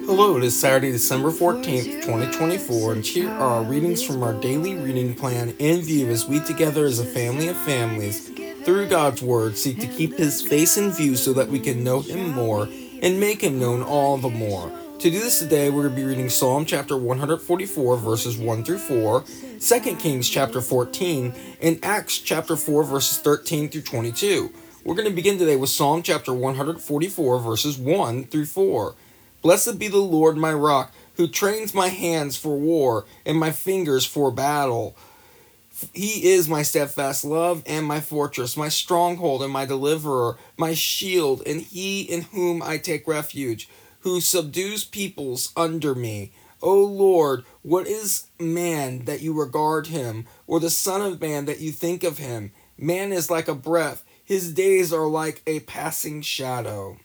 Hello, it is Saturday, December 14th, 2024, and here are our readings from our daily reading plan in view as we together as a family of families, through God's Word, seek to keep His face in view so that we can know Him more and make Him known all the more. To do this today, we're going to be reading Psalm chapter 144, verses 1 through 4, 2 Kings chapter 14, and Acts chapter 4, verses 13 through 22. We're going to begin today with Psalm chapter 144, verses 1 through 4. Blessed be the Lord my rock, who trains my hands for war and my fingers for battle. He is my steadfast love and my fortress, my stronghold and my deliverer, my shield, and he in whom I take refuge, who subdues peoples under me. O Lord, what is man that you regard him, or the son of man that you think of him? Man is like a breath, his days are like a passing shadow.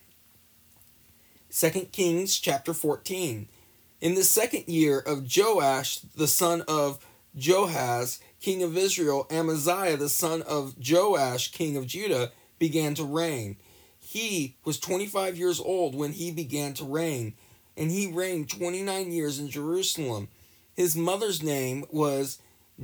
2 Kings chapter 14. In the second year of Joash, the son of Joahaz, king of Israel, Amaziah, the son of Joash, king of Judah, began to reign. He was 25 years old when he began to reign, and he reigned 29 years in Jerusalem. His mother's name was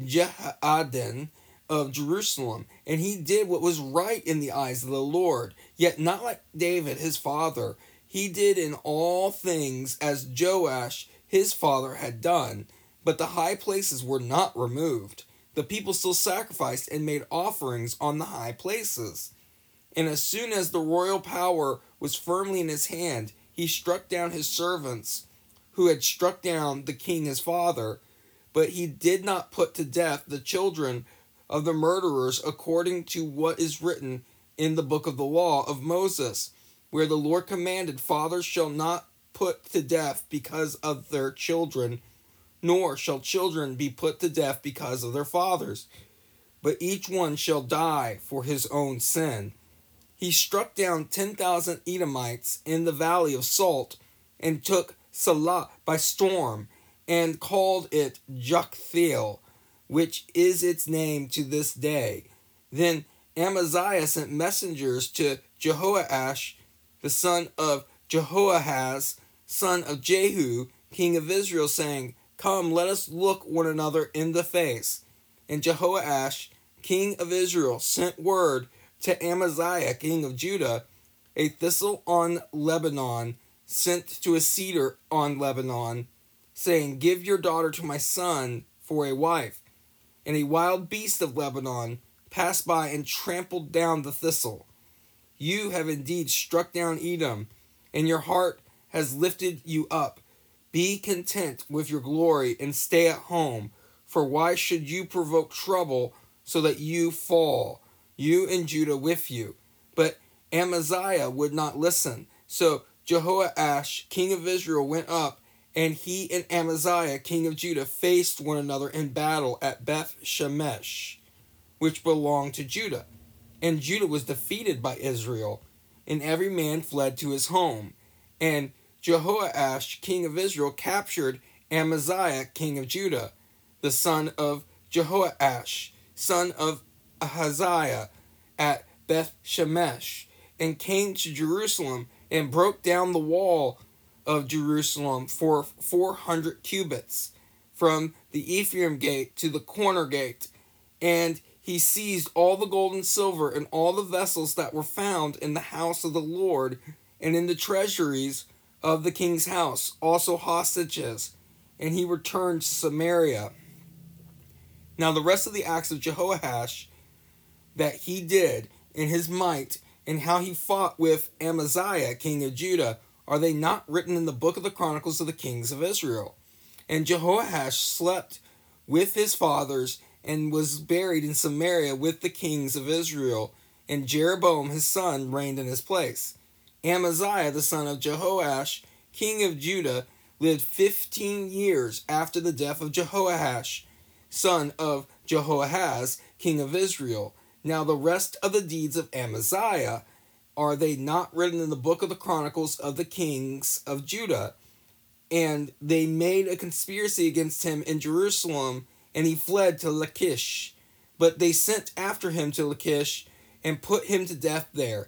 Jehoaddan of Jerusalem, and he did what was right in the eyes of the Lord, yet not like David his father. He did in all things as Joash his father had done, but the high places were not removed. The people still sacrificed and made offerings on the high places. And as soon as the royal power was firmly in his hand, he struck down his servants who had struck down the king his father. But he did not put to death the children of the murderers according to what is written in the book of the law of Moses, where the Lord commanded, fathers shall not put to death because of their children, nor shall children be put to death because of their fathers, but each one shall die for his own sin. He struck down 10,000 Edomites in the valley of Salt, and took Salah by storm, and called it Joktheel, which is its name to this day. Then Amaziah sent messengers to Jehoash, the son of Jehoahaz, son of Jehu, king of Israel, saying, Come, let us look one another in the face. And Jehoash, king of Israel, sent word to Amaziah, king of Judah, a thistle on Lebanon sent to a cedar on Lebanon, saying, Give your daughter to my son for a wife. And a wild beast of Lebanon passed by and trampled down the thistle. You have indeed struck down Edom, and your heart has lifted you up. Be content with your glory and stay at home, for why should you provoke trouble so that you fall, you and Judah with you? But Amaziah would not listen. So Jehoash, king of Israel, went up, and he and Amaziah, king of Judah, faced one another in battle at Beth Shemesh, which belonged to Judah. And Judah was defeated by Israel, and every man fled to his home. And Jehoash, king of Israel, captured Amaziah, king of Judah, the son of Jehoash, son of Ahaziah, at Beth Shemesh, and came to Jerusalem, and broke down the wall of Jerusalem for 400 cubits, from the Ephraim gate to the corner gate. And he seized all the gold and silver and all the vessels that were found in the house of the Lord and in the treasuries of the king's house, also hostages, and he returned to Samaria. Now the rest of the acts of Jehoash that he did in his might, and how he fought with Amaziah, king of Judah, are they not written in the book of the Chronicles of the Kings of Israel? And Jehoash slept with his fathers, and was buried in Samaria with the kings of Israel, and Jeroboam his son reigned in his place. Amaziah the son of Jehoash, king of Judah, lived 15 years after the death of Jehoash, son of Jehoahaz, king of Israel. Now the rest of the deeds of Amaziah, are they not written in the book of the Chronicles of the Kings of Judah? And they made a conspiracy against him in Jerusalem, and he fled to Lachish. But they sent after him to Lachish, and put him to death there.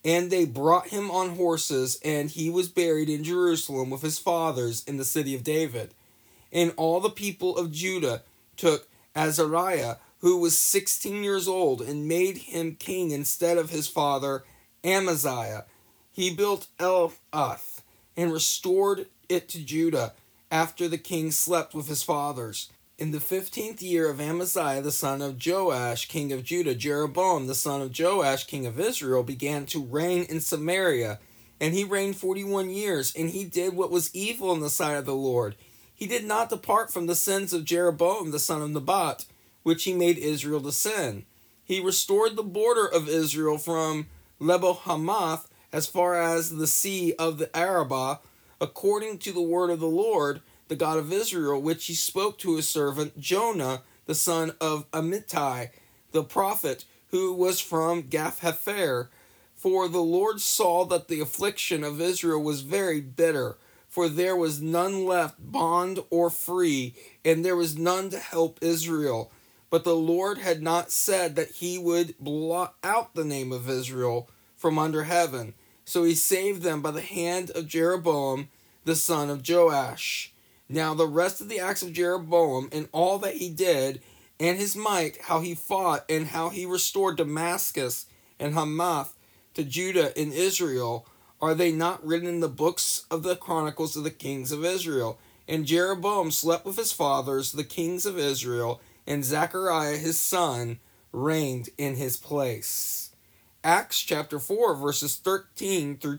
And they brought him on horses, and he was buried in Jerusalem with his fathers in the city of David. And all the people of Judah took Azariah, who was 16 years old, and made him king instead of his father Amaziah. He built Elath and restored it to Judah after the king slept with his fathers. In the 15th year of Amaziah the son of Joash, king of Judah, Jeroboam the son of Joash, king of Israel, began to reign in Samaria. And he reigned 41 years, and he did what was evil in the sight of the Lord. He did not depart from the sins of Jeroboam the son of Nebat, which he made Israel to sin. He restored the border of Israel from Lebo-Hamath as far as the sea of the Arabah, according to the word of the Lord, the God of Israel, which he spoke to his servant Jonah, the son of Amittai, the prophet, who was from Gath-Hepher. For the Lord saw that the affliction of Israel was very bitter, for there was none left, bond or free, and there was none to help Israel. But the Lord had not said that he would blot out the name of Israel from under heaven. So he saved them by the hand of Jeroboam, the son of Joash. Now the rest of the acts of Jeroboam, and all that he did, and his might, how he fought, and how he restored Damascus and Hamath to Judah and Israel, are they not written in the books of the chronicles of the kings of Israel? And Jeroboam slept with his fathers, the kings of Israel, and Zechariah his son reigned in his place. Acts chapter 4, verses 13 through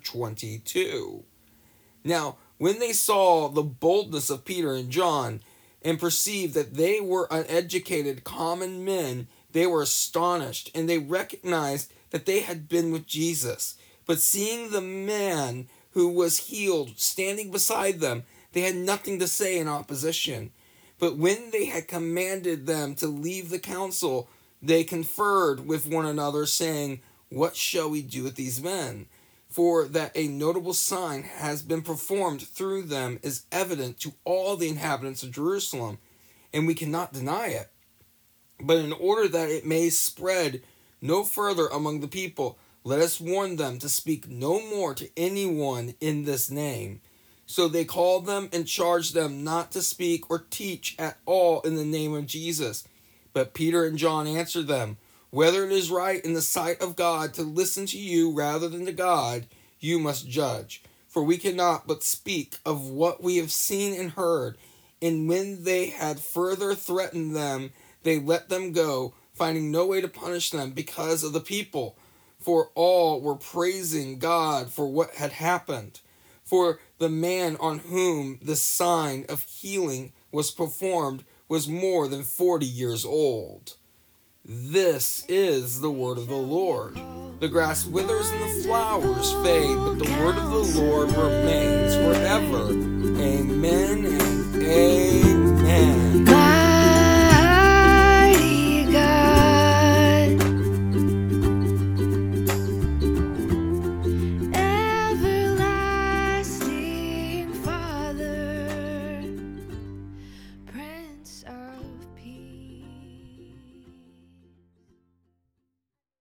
22. Now, when they saw the boldness of Peter and John, and perceived that they were uneducated common men, they were astonished, and they recognized that they had been with Jesus. But seeing the man who was healed standing beside them, they had nothing to say in opposition. But when they had commanded them to leave the council, they conferred with one another, saying, "What shall we do with these men? For that a notable sign has been performed through them is evident to all the inhabitants of Jerusalem, and we cannot deny it. But in order that it may spread no further among the people, let us warn them to speak no more to anyone in this name." So they called them and charged them not to speak or teach at all in the name of Jesus. But Peter and John answered them, "Whether it is right in the sight of God to listen to you rather than to God, you must judge. For we cannot but speak of what we have seen and heard." And when they had further threatened them, they let them go, finding no way to punish them because of the people. For all were praising God for what had happened. For the man on whom the sign of healing was performed was more than 40 years old. This is the word of the Lord. The grass withers and the flowers fade, but the word of the Lord remains forever.